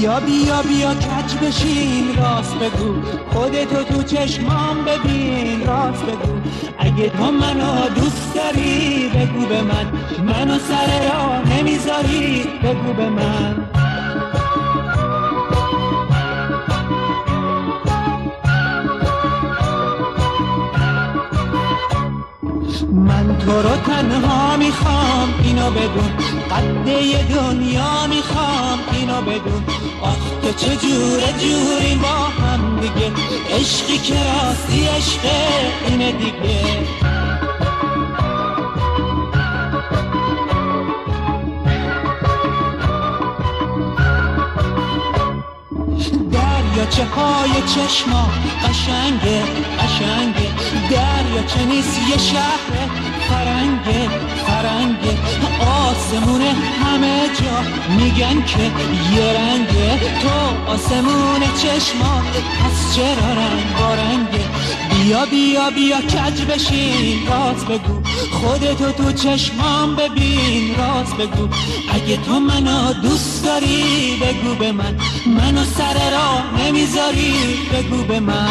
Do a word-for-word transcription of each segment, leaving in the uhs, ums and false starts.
بیا بیا بیا کج بشین راست بگو، خودتو تو چشمام ببین راست بگو. اگه تو منو دوست داری بگو به من، منو سر راه نمیذاری بگو به من. من تو رو تنها میخوام اینو بدون، قده دنیا میخوام اینو بدون. آخ که چجوره جوری با هم دیگه، عشقی که راستی عشقه اینه دیگه. دریاچه های چشما قشنگه قشنگه، دریاچه نیست یه شهر فرنگه فرنگه. آسمون همه جا میگن که یه رنگه، تو آسمون چشما پس چرا رنگ با رنگه. بیا بیا بیا کج بشین راست بگو، خودتو تو چشمام ببین راست بگو. اگه تو منو دوست داری بگو به من، منو سر راه نمیذاری بگو به من.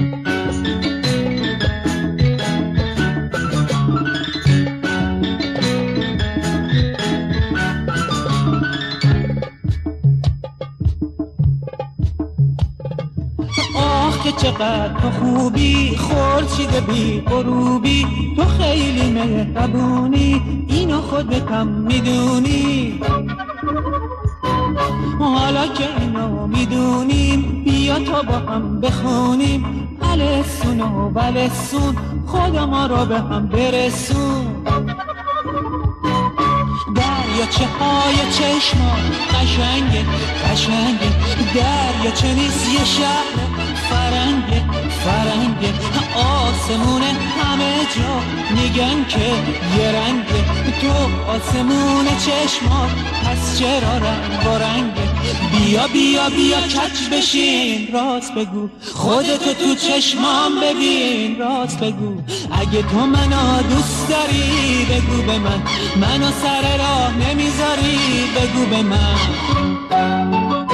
که چقدر تو خوبی خورشید بی غروبی، تو خیلی مهربونی اینو خودتم میدونی. حالا که اینو میدونیم بیا تا با هم بخونیم، الفسون و ولسون خدا ما را به هم برسون. دریاچه های چشما قشنگه قشنگه، دریاچه نیست یه شهر فرنگه فرنگه. آسمون همه جا میگن که یه رنگه، تو آسمون چشمات پس چرا رنگ با رنگه. بیا بیا بیا کج بشین راست بگو، خودتو تو چشمام ببین راست بگو. اگه تو منو دوست داری بگو به من، منو سر راه نمیذاری بگو به من.